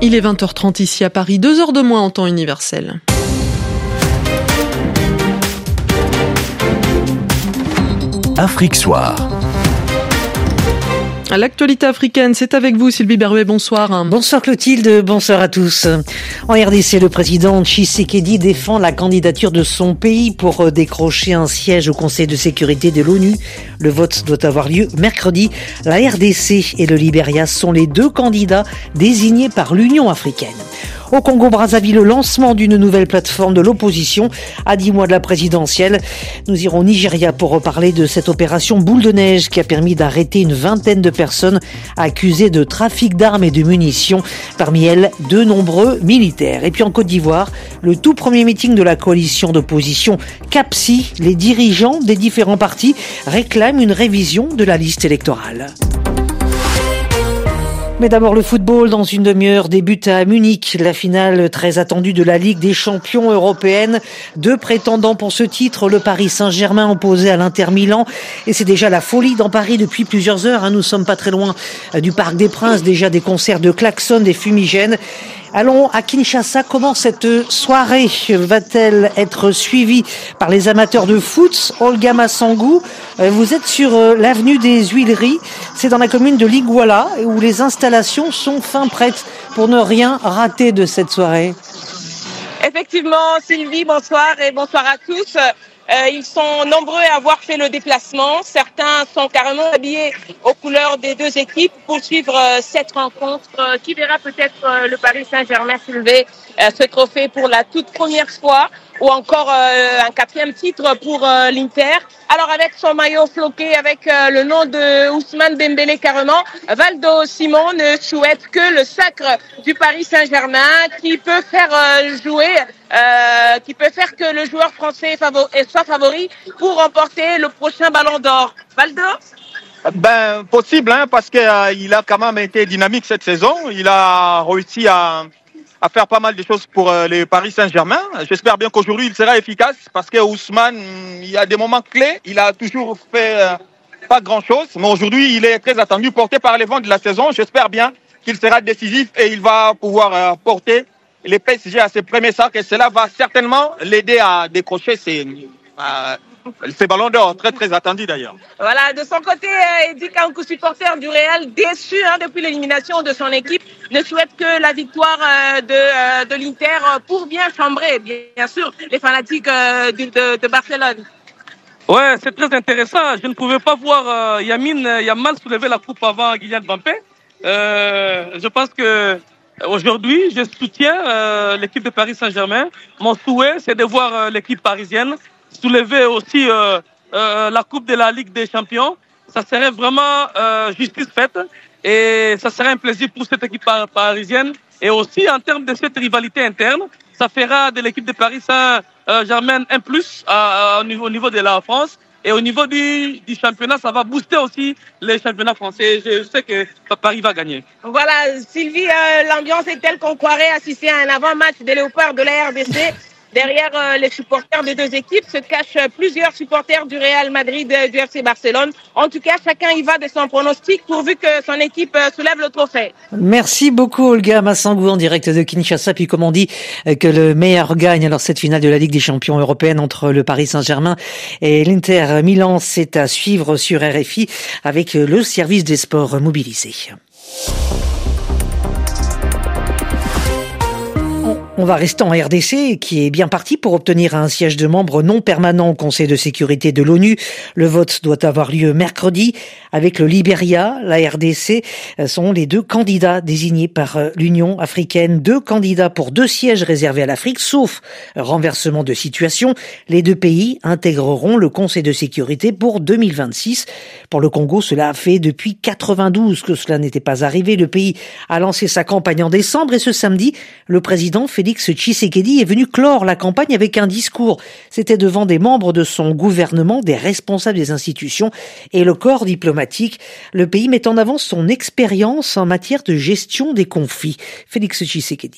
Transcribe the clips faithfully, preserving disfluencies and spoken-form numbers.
Il est vingt heures trente ici à Paris, deux heures de moins en temps universel. Afrique Soir. L'actualité africaine, c'est avec vous Sylvie Berruet, bonsoir. Bonsoir Clotilde, bonsoir à tous. En R D C, le président Tshisekedi défend la candidature de son pays pour décrocher un siège au Conseil de sécurité de l'ONU. Le vote doit avoir lieu mercredi. La R D C et le Libéria sont les deux candidats désignés par l'Union africaine. Au Congo-Brazzaville, le lancement d'une nouvelle plateforme de l'opposition à dix mois de la présidentielle. Nous irons au Nigeria pour reparler de cette opération boule de neige qui a permis d'arrêter une vingtaine de personnes accusées de trafic d'armes et de munitions. Parmi elles, de nombreux militaires. Et puis en Côte d'Ivoire, le tout premier meeting de la coalition d'opposition CAPSI. Les dirigeants des différents partis réclament une révision de la liste électorale. Mais d'abord le football, dans une demi-heure débute à Munich, la finale très attendue de la Ligue des champions européenne. Deux prétendants pour ce titre, le Paris Saint-Germain opposé à l'Inter Milan. Et c'est déjà la folie dans Paris depuis plusieurs heures. Nous sommes pas très loin du Parc des Princes, déjà des concerts de klaxons, des fumigènes. Allons à Kinshasa. Comment cette soirée va-t-elle être suivie par les amateurs de foot? Olga Massangou, vous êtes sur l'avenue des Huileries. C'est dans la commune de Liguala où les installations sont fin prêtes pour ne rien rater de cette soirée. Effectivement, Sylvie, bonsoir et bonsoir à tous. Euh, ils sont nombreux à avoir fait le déplacement. Certains sont carrément habillés aux couleurs des deux équipes pour suivre euh, cette rencontre euh, qui verra peut-être euh, le Paris Saint-Germain soulever euh, ce trophée pour la toute première fois, ou encore euh, un quatrième titre pour euh, l'Inter. Alors avec son maillot floqué avec euh, le nom de Ousmane Dembélé carrément, Valdo Simon ne souhaite que le sacre du Paris Saint-Germain qui peut faire euh, jouer, euh, qui peut faire que le joueur français favori, soit favori pour remporter le prochain Ballon d'Or. Valdo ? Ben possible, hein, parce que euh, il a quand même été dynamique cette saison. Il a réussi à à faire pas mal de choses pour euh, le Paris Saint-Germain. J'espère bien qu'aujourd'hui il sera efficace parce que Ousmane, il y a des moments clés, il a toujours fait euh, pas grand-chose, mais aujourd'hui il est très attendu, porté par les vents de la saison. J'espère bien qu'il sera décisif et il va pouvoir euh, porter les P S G à ses premiers sacs et cela va certainement l'aider à décrocher ses, euh, ses ballons d'or, très très attendus d'ailleurs. Voilà, de son côté, Eddie Kankou, supporter du Real, déçu hein, depuis l'élimination de son équipe, ne souhaite que la victoire euh, de, euh, de l'Inter pour bien chambrer, bien, bien sûr, les fanatiques euh, de, de, de Barcelone. Ouais, c'est très intéressant. Je ne pouvais pas voir euh, Yamine Yamal soulever la coupe avant Kylian Mbappé. Euh, je pense que aujourd'hui, je soutiens euh, l'équipe de Paris Saint-Germain. Mon souhait, c'est de voir euh, l'équipe parisienne soulever aussi euh, euh, la coupe de la Ligue des champions. Ça serait vraiment euh, justice faite et ça serait un plaisir pour cette équipe parisienne. Et aussi en termes de cette rivalité interne, ça fera de l'équipe de Paris Saint-Germain un plus à, à, au, niveau, au niveau de la France. Et au niveau du, du championnat, ça va booster aussi les championnats français. Je sais que Paris va gagner. Voilà, Sylvie, euh, l'ambiance est telle qu'on croirait assister à un avant-match des Léopards de la R D C. Derrière euh, les supporters des deux équipes se cachent plusieurs supporters du Real Madrid et du F C Barcelone. En tout cas, chacun y va de son pronostic pourvu que son équipe euh, soulève le trophée. Merci beaucoup Olga Massangou en direct de Kinshasa. Puis comme on dit que le meilleur gagne, alors cette finale de la Ligue des champions européenne entre le Paris Saint-Germain et l'Inter Milan, c'est à suivre sur R F I avec le service des sports mobilisé. On va rester en R D C, qui est bien parti pour obtenir un siège de membre non permanent au Conseil de sécurité de l'ONU. Le vote doit avoir lieu mercredi. Avec le Libéria, la R D C sont les deux candidats désignés par l'Union africaine. Deux candidats pour deux sièges réservés à l'Afrique, sauf renversement de situation. Les deux pays intégreront le Conseil de sécurité pour deux mille vingt-six. Pour le Congo, cela a fait depuis quatre-vingt-douze que cela n'était pas arrivé. Le pays a lancé sa campagne en décembre et ce samedi, le président Félix Tshisekedi est venu clore la campagne avec un discours. C'était devant des membres de son gouvernement, des responsables des institutions et le corps diplomatique. Le pays met en avant son expérience en matière de gestion des conflits. Félix Tshisekedi.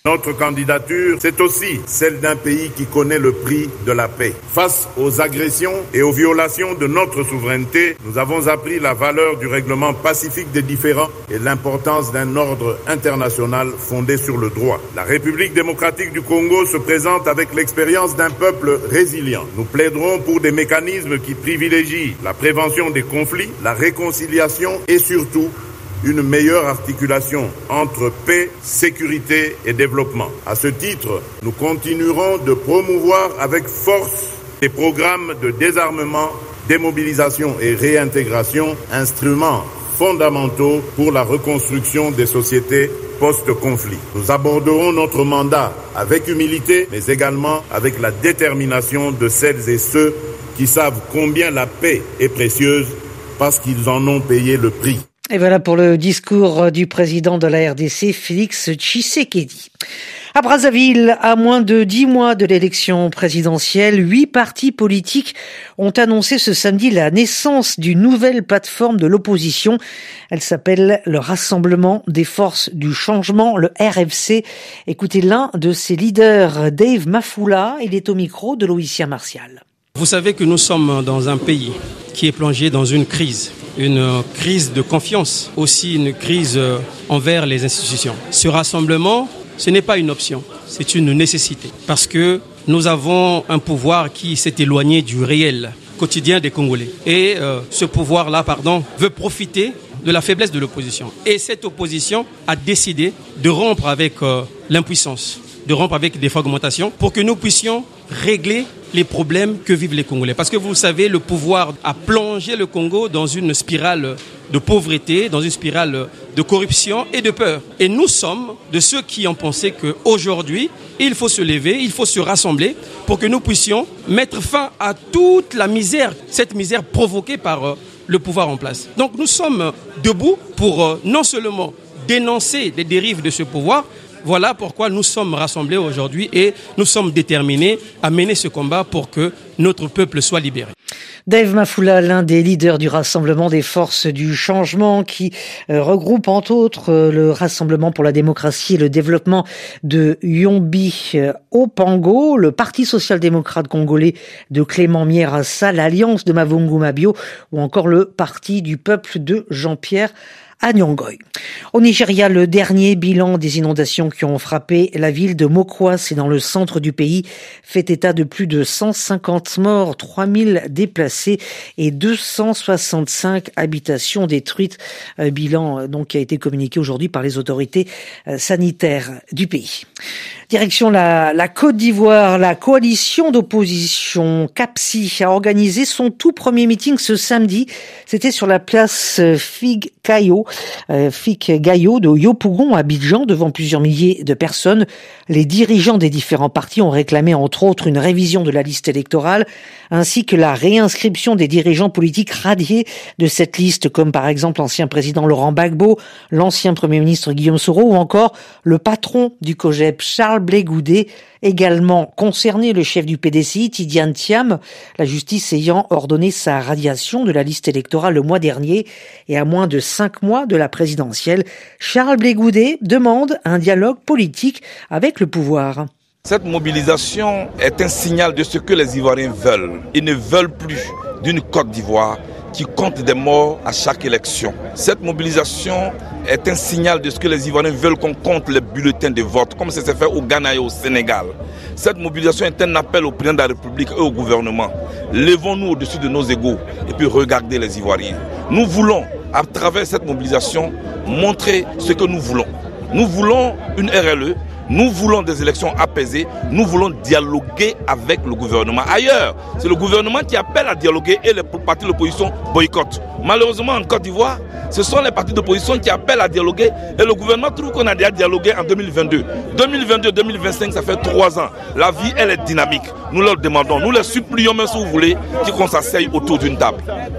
Notre candidature, c'est aussi celle d'un pays qui connaît le prix de la paix. Face aux agressions et aux violations de notre souveraineté, nous avons appris la valeur du règlement pacifique des différends et l'importance d'un ordre international fondé sur le droit. La République démocratique du Congo se présente avec l'expérience d'un peuple résilient. Nous plaiderons pour des mécanismes qui privilégient la prévention des conflits, la réconciliation et surtout une meilleure articulation entre paix, sécurité et développement. À ce titre, nous continuerons de promouvoir avec force des programmes de désarmement, démobilisation et réintégration, instruments fondamentaux pour la reconstruction des sociétés post-conflit. Nous aborderons notre mandat avec humilité, mais également avec la détermination de celles et ceux qui savent combien la paix est précieuse parce qu'ils en ont payé le prix. Et voilà pour le discours du président de la R D C, Félix Tshisekedi. À Brazzaville, à moins de dix mois de l'élection présidentielle, huit partis politiques ont annoncé ce samedi la naissance d'une nouvelle plateforme de l'opposition. Elle s'appelle le Rassemblement des Forces du Changement, le R F C. Écoutez l'un de ses leaders, Dave Mafoula, il est au micro de Loïcia Martial. Vous savez que nous sommes dans un pays qui est plongé dans une crise. Une crise de confiance, aussi une crise envers les institutions. Ce rassemblement, ce n'est pas une option, c'est une nécessité. Parce que nous avons un pouvoir qui s'est éloigné du réel quotidien des Congolais. Et euh, ce pouvoir-là, pardon, veut profiter de la faiblesse de l'opposition. Et cette opposition a décidé de rompre avec euh, l'impuissance, de rompre avec des fragmentations pour que nous puissions régler les problèmes que vivent les Congolais. Parce que vous savez, le pouvoir a plongé le Congo dans une spirale de pauvreté, dans une spirale de corruption et de peur. Et nous sommes de ceux qui ont pensé qu'aujourd'hui, il faut se lever, il faut se rassembler pour que nous puissions mettre fin à toute la misère, cette misère provoquée par le pouvoir en place. Donc nous sommes debout pour non seulement dénoncer les dérives de ce pouvoir. Voilà pourquoi nous sommes rassemblés aujourd'hui et nous sommes déterminés à mener ce combat pour que notre peuple soit libéré. Dave Mafoula, l'un des leaders du Rassemblement des Forces du Changement, qui euh, regroupe entre autres euh, le Rassemblement pour la démocratie et le développement de Yombi euh, Opango, le Parti social-démocrate congolais de Clément Mierassa, l'Alliance de Mavungu Mabio ou encore le Parti du peuple de Jean-Pierre à Nyongoy. Au Nigeria, le dernier bilan des inondations qui ont frappé la ville de Mokwa, c'est dans le centre du pays, fait état de plus de cent cinquante morts, trois mille déplacés et deux cent soixante-cinq habitations détruites. Un bilan donc qui a été communiqué aujourd'hui par les autorités sanitaires du pays. Direction la, la Côte d'Ivoire, la coalition d'opposition CAPSI a organisé son tout premier meeting ce samedi. C'était sur la place Fig Caillot, euh, Fig Gaillot de Yopougon à Abidjan, devant plusieurs milliers de personnes. Les dirigeants des différents partis ont réclamé entre autres une révision de la liste électorale, ainsi que la réinscription des dirigeants politiques radiés de cette liste, comme par exemple l'ancien président Laurent Gbagbo, l'ancien premier ministre Guillaume Soro ou encore le patron du COJEP Charles Blé Goudé, également concerné le chef du P D C I, Tidiane Thiam, la justice ayant ordonné sa radiation de la liste électorale le mois dernier et à moins de cinq mois de la présidentielle. Charles Blé Goudé demande un dialogue politique avec le pouvoir. Cette mobilisation est un signal de ce que les Ivoiriens veulent. Ils ne veulent plus d'une Côte d'Ivoire qui compte des morts à chaque élection. Cette mobilisation est un signal de ce que les Ivoiriens veulent qu'on compte les bulletins de vote, comme ça s'est fait au Ghana et au Sénégal. Cette mobilisation est un appel au président de la République et au gouvernement. Levons-nous au-dessus de nos égos et puis regardez les Ivoiriens. Nous voulons, à travers cette mobilisation, montrer ce que nous voulons. Nous voulons une R L E. Nous voulons des élections apaisées, nous voulons dialoguer avec le gouvernement. Ailleurs, c'est le gouvernement qui appelle à dialoguer et les partis de l'opposition boycottent. Malheureusement, en Côte d'Ivoire, ce sont les partis d'opposition qui appellent à dialoguer et le gouvernement trouve qu'on a déjà dialogué en deux mille vingt-deux. deux mille vingt-deux deux mille vingt-cinq, ça fait trois ans. La vie, elle est dynamique. Nous leur demandons, nous les supplions même si vous voulez, qu'on s'asseye autour d'une table.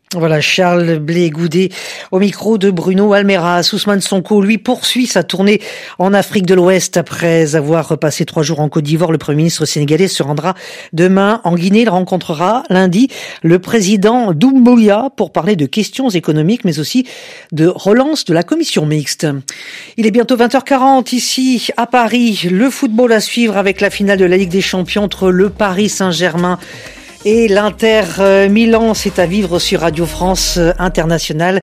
Voilà, Charles Blé Goudet au micro de Bruno Almeras. Ousmane Sonko, lui, poursuit sa tournée en Afrique de l'Ouest. Après avoir passé trois jours en Côte d'Ivoire, le Premier ministre sénégalais se rendra demain en Guinée. Il rencontrera lundi le président Doumbouya pour parler de questions économiques, mais aussi de relance de la commission mixte. Il est bientôt vingt heures quarante ici à Paris. Le football à suivre avec la finale de la Ligue des Champions entre le Paris Saint-Germain et l'Inter Milan. C'est à vivre sur Radio France Internationale.